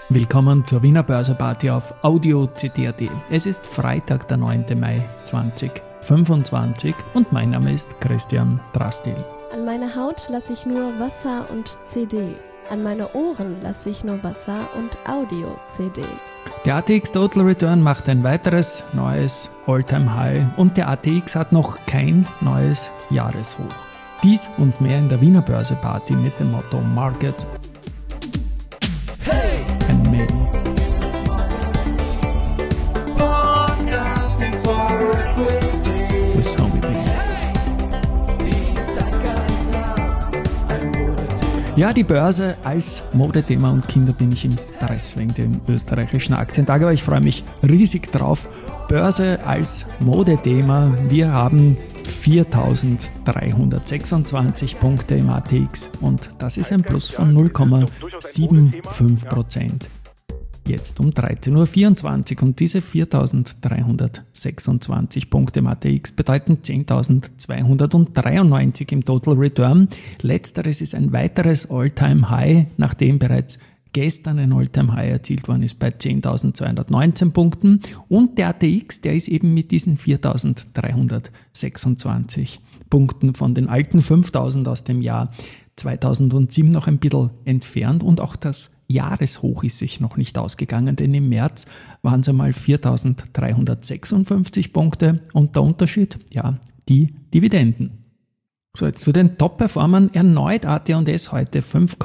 Willkommen zur Wiener Börseparty auf Audio CD.at. Es ist Freitag, der 9. Mai 2025 und mein Name ist Christian Drastil. An meine Haut lasse ich nur Wasser und CD. An meine Ohren lasse ich nur Wasser und Audio-CD. Der ATX Total Return macht ein weiteres neues All-Time-High und der ATX hat noch kein neues Jahreshoch. Dies und mehr in der Wiener Börseparty mit dem Motto Market and Me. With so many things. Ja, die Börse als Modethema und Kinder bin ich im Stress wegen dem österreichischen Aktientag, aber ich freue mich riesig drauf. Börse als Modethema, wir haben 4.326 Punkte im ATX und das ist ein Plus von 0,75%. Jetzt um 13.24 Uhr und diese 4.326 Punkte im ATX bedeuten 10.293 im Total Return. Letzteres ist ein weiteres All-Time-High, nachdem bereits gestern ein All-Time-High erzielt worden ist bei 10.219 Punkten und der ATX, der ist eben mit diesen 4.326 Punkten von den alten 5.000 aus dem Jahr 2007 noch ein bisschen entfernt und auch das Jahreshoch ist sich noch nicht ausgegangen, denn im März waren es einmal 4.356 Punkte und der Unterschied, ja, die Dividenden. So, jetzt zu den Top-Performern erneut AT&S heute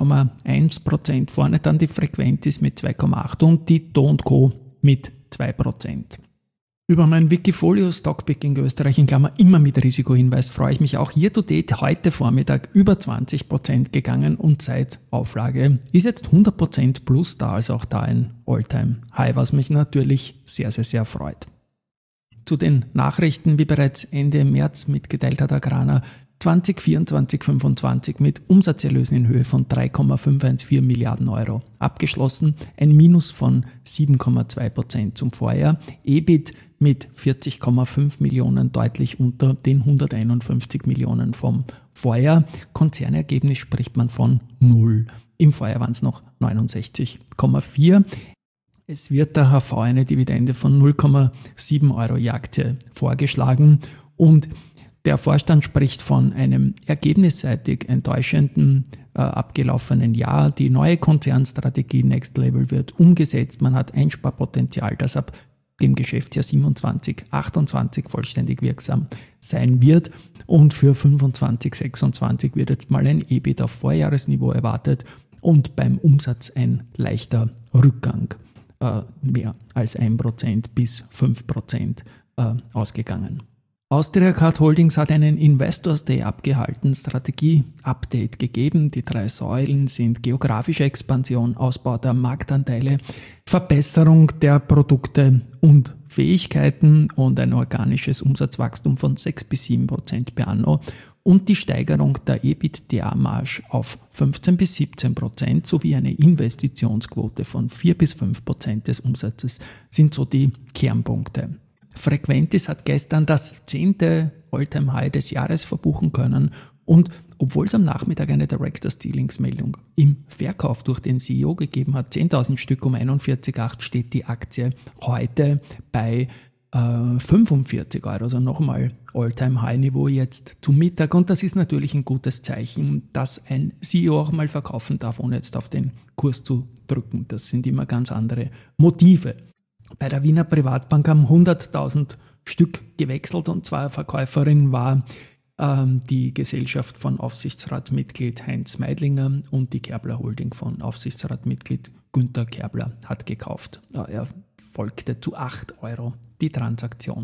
5,1% vorne, dann die Frequentis mit 2,8% und die Do & Co mit 2%. Über mein Wikifolio Stockpicking Österreich in Klammer immer mit Risikohinweis freue ich mich auch. Year to date heute Vormittag über 20% gegangen und seit Auflage ist jetzt 100% plus da, also auch da ein All-Time-High, was mich natürlich sehr, sehr, sehr freut. Zu den Nachrichten, wie bereits Ende März mitgeteilt hat Agrana, 2024/25 mit Umsatzerlösen in Höhe von 3,514 Milliarden Euro abgeschlossen, ein Minus von 7,2% zum Vorjahr, EBIT mit 40,5 Millionen deutlich unter den 151 Millionen vom Vorjahr. Konzernergebnis spricht man von 0. Im Vorjahr waren es noch 69,4. Es wird der HV eine Dividende von 0,7 Euro je Aktie vorgeschlagen und der Vorstand spricht von einem ergebnisseitig enttäuschenden abgelaufenen Jahr. Die neue Konzernstrategie Next Level wird umgesetzt. Man hat Einsparpotenzial, das ab dem Geschäftsjahr 27/28 vollständig wirksam sein wird. Und für 25/26 wird jetzt mal ein EBIT auf Vorjahresniveau erwartet und beim Umsatz ein leichter Rückgang, mehr als 1% bis 5% ausgegangen. Austria Card Holdings hat einen Investors Day abgehalten, Strategie-Update gegeben. Die 3 Säulen sind geografische Expansion, Ausbau der Marktanteile, Verbesserung der Produkte und Fähigkeiten und ein organisches Umsatzwachstum von 6-7% per anno und die Steigerung der EBITDA-Marge auf 15-17% sowie eine Investitionsquote von 4-5% des Umsatzes sind so die Kernpunkte. Frequentis hat gestern das 10. All-Time-High des Jahres verbuchen können und obwohl es am Nachmittag eine Directors-Dealings-Meldung im Verkauf durch den CEO gegeben hat, 10.000 Stück um 41,8 steht die Aktie heute bei 45 Euro, also nochmal All-Time-High-Niveau jetzt zum Mittag und das ist natürlich ein gutes Zeichen, dass ein CEO auch mal verkaufen darf, ohne jetzt auf den Kurs zu drücken. Das sind immer ganz andere Motive. Bei der Wiener Privatbank haben 100.000 Stück gewechselt und zwar Verkäuferin war die Gesellschaft von Aufsichtsratsmitglied Heinz Meidlinger und die Kerbler Holding von Aufsichtsratsmitglied Günther Kerbler hat gekauft. Er folgte zu 8 Euro die Transaktion.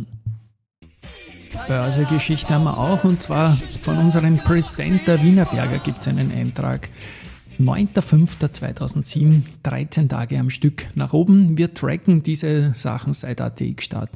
Börsegeschichte haben wir auch und zwar von unserem Presenter Wienerberger gibt es einen Eintrag. 9.5.2007, 13 Tage am Stück nach oben. Wir tracken diese Sachen seit ATX-Start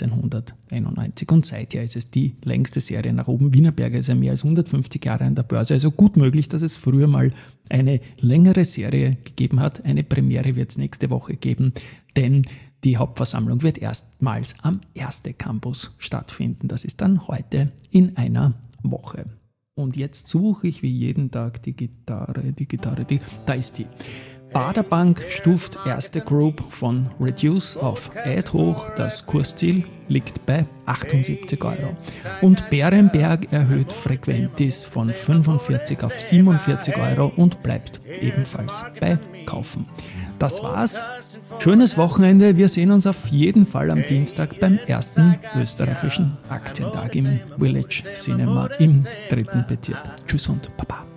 1991 und seither ist es die längste Serie nach oben. Wienerberger ist ja mehr als 150 Jahre an der Börse, also gut möglich, dass es früher mal eine längere Serie gegeben hat. Eine Premiere wird es nächste Woche geben, denn die Hauptversammlung wird erstmals am Erste Campus stattfinden. Das ist dann heute in einer Woche. Und jetzt suche ich wie jeden Tag die Gitarre, da ist die. Baderbank stuft erste Group von Reduce auf Ad hoch. Das Kursziel liegt bei 78 €. Und Berenberg erhöht Frequentis von 45 auf 47 € und bleibt ebenfalls bei Kaufen. Das war's. Schönes Wochenende. Wir sehen uns auf jeden Fall am Dienstag beim ersten österreichischen Aktientag im Village Cinema im 3. Bezirk. Tschüss und Baba.